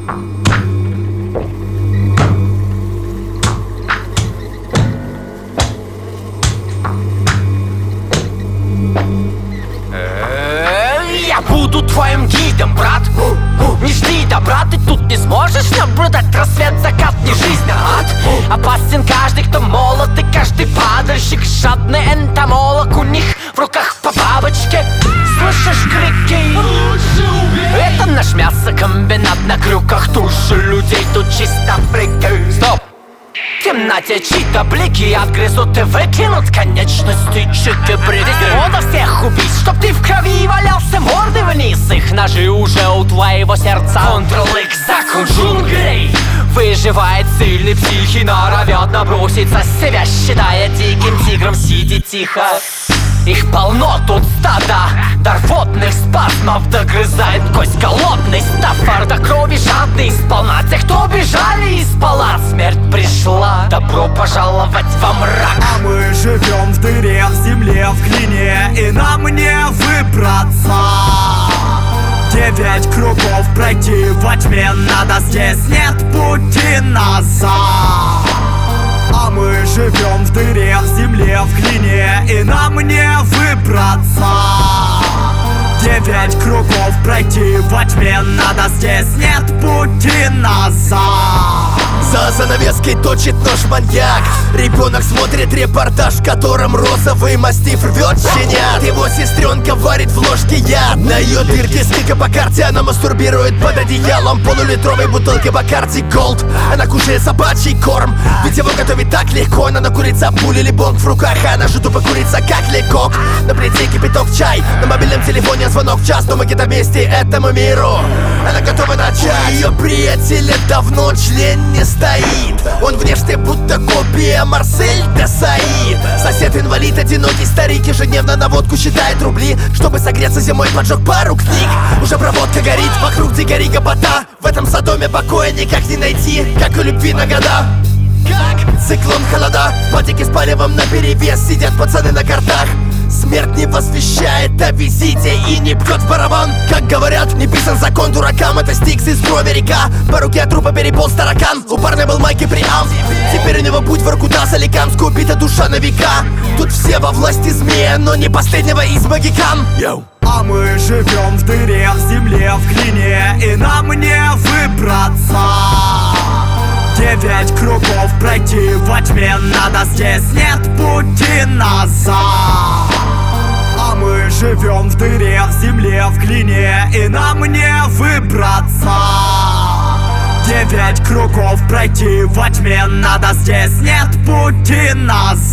Я буду твоим гидом, брат. Не жди добра, ты тут не сможешь наблюдать рассвет, закат, не жизнь, а ад. Опасен каждый, кто молод, и каждый падальщик. Жадный энтомолог, у них в руках по бабочке. Слышишь крики? Это наш мясокомбинат на крюках. Туши людей тут чисто прыгают. Стоп! В темноте чьи-то блики отгрызут и выкинут конечности чики-брики. Мода всех убить, чтоб ты в крови валялся мордой вниз. Их ножи уже у твоего сердца. Контрол-X, закон джунглей. Выживает сильный психи, норовят наброситься с себя, считая диким тигром, сиди тихо. Их полно тут стада, дар водных спазмов догрызает кость голодный. Стафар до крови жадный, сполна тех, кто бежали из палат. Смерть пришла, добро пожаловать во мрак. А мы живем в дыре, в земле, в глине, и нам не выбраться. 9 кругов пройти во тьме надо, здесь нет пути назад. А мы живем в дыре, в земле, в глине, и нам не выбраться. 9 кругов пройти во тьме надо, здесь нет пути назад. За занавеской точит нож маньяк. Ребенок смотрит репортаж, в котором розовый мастиф рвет щенят. Его сестренка варит в ложке яд. На ее дырке стыка по карте, она мастурбирует под одеялом полулитровой бутылкой Бакарди Голд. Она кушает собачий корм, ведь его готовить так легко. Она курица, пуль или бонг в руках, а она же тупо курица, как лекок. На плите кипяток, чай, на мобильном телефоне звонок в час. Но мы где-то вместе этому миру, она готова начать. Ее приятеля давно член не стоит. Он внешне будто копия Марсель де Саид. Сосед инвалид, одинокий старик, ежедневно на водку считает рубли, чтобы согреться зимой, поджег пару книг. Уже проводка горит, вокруг дикари гопота. В этом Содоме покоя никак не найти, как и любви на года. Как циклон холода, в патике с палевом наперевес сидят пацаны на картах. Смерть не посвящает о визите и не бьет в барабан. Как говорят, не писан закон дуракам, это Стикс из крови река. По руке от трупа переполз таракан. У парня был майки приам, теперь у него путь в Воркута, Соликамск, убита душа на века. Тут все во власти змея, но не последнего из магикан. А мы живем в дыре, в земле, в глине, и нам не выбраться. 9 кругов пройти во тьме надо, здесь нет пути назад. А мы живем в дыре, в земле, в глине, и нам не выбраться. 9 кругов пройти во тьме надо, здесь нет пути назад.